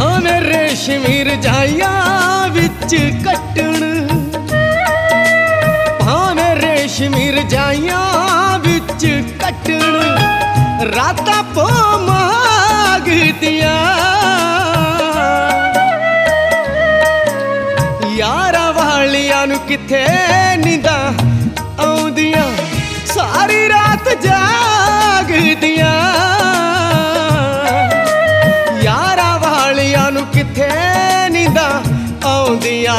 भावें रेशमी रजाइयां विच कट्टण, भावें रेशमी रजाइयां विच कट्टण, रातां पो मागदियां यारा वालियां नूं किथे नींदां आउंदियां, सारी रात जागदियां यारा वालियां नूं किथे नींदां आउंदियां।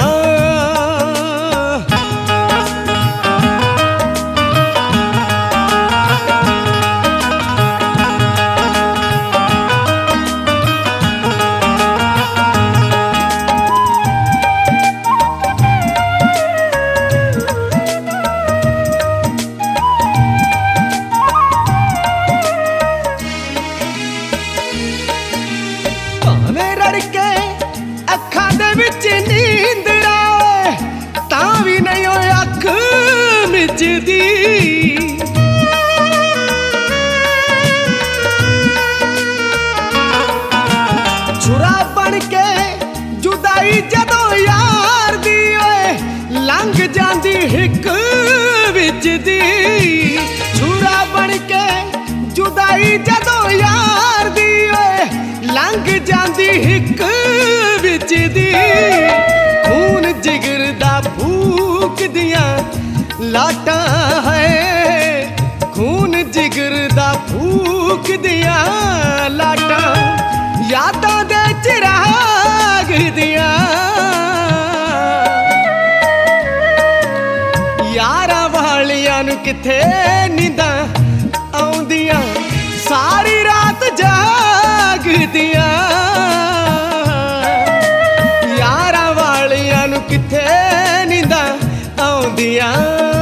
अखां दे विच नींदरा तां भी नहीं ओ अख मिचदी, छुरा बन के जुदाई जदों यार दी ओए लंघ जांदी हिक विच दी, छुरा बन के जुदाई जदों यार दी ओए लंघ जांदी हिक विच दी, खून जिगर दा फूक दियां लाटां है, खून जिगर दा फूक दियां लाटां, यादां दे चिराग दियां यारा वालियां नूं किथे नींदां आउंदियां, सारी रात जागदियां यारा वालियां नूं किथे नींदां आउंदियां।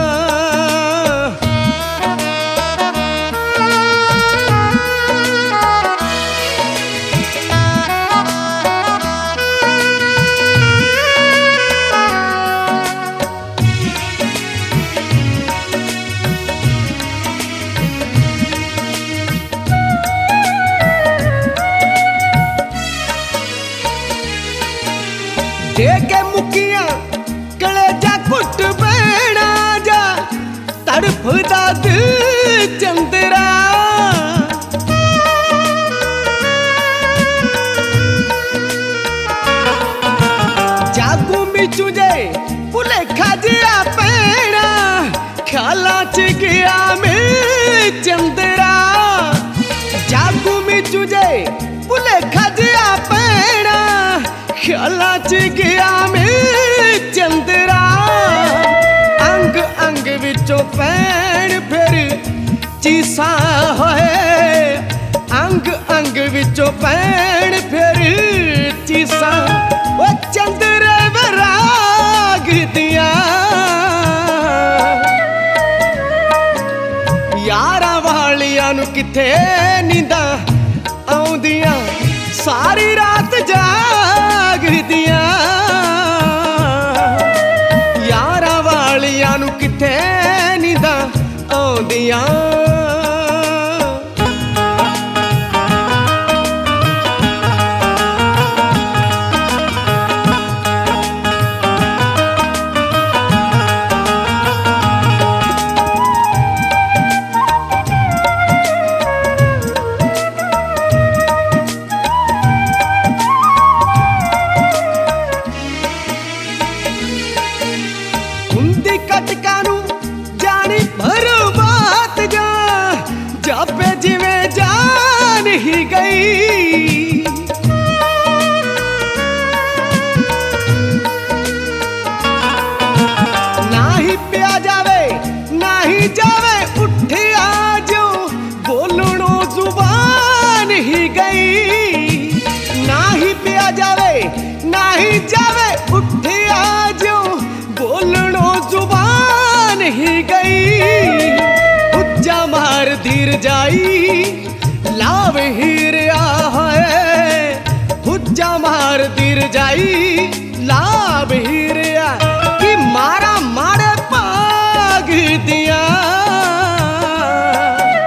दे के मुकियां कलेजा घुट बैणा जा, तड़फदा दिल चंदरा, जागू मिचू जे भुलेखा जिया पैणा, ख्यालां च गया में चंदरा, जागू मिचू जे भुलेखा जिया पैणा, ख्यालां च गया में चंदरा, अंग अंग विचों पैण फिर चीसां होए, अंग अंग विचों पैण फिर चीसां, ओ चंदरे वराग दियां यारा वालियां नूं किथे नींदां आउंदियां, सारी रात जागदियां यारा वालियां नूं किथे नींदां आउंदियां। कटकानू जानी बर्बाद जा, जापे जिवें जान ही गई, ना ही पिया जावे ना ही जावे उठिया जो, बोलणों जुबान ही गई, ना ही पिया जावे ना ही जावे उठिया जो, बोलणों जुबान ही गई, हुज्जा मार धीर जाई लाव हीरिया है, हुज्जा मार धीर जाई लाभ हीरिया कि मारा मारे पाग दिया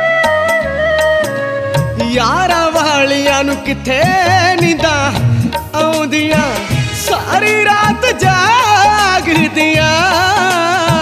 यारा वालियां नू किथे नींदा सौंदियां सारी रात जागदियां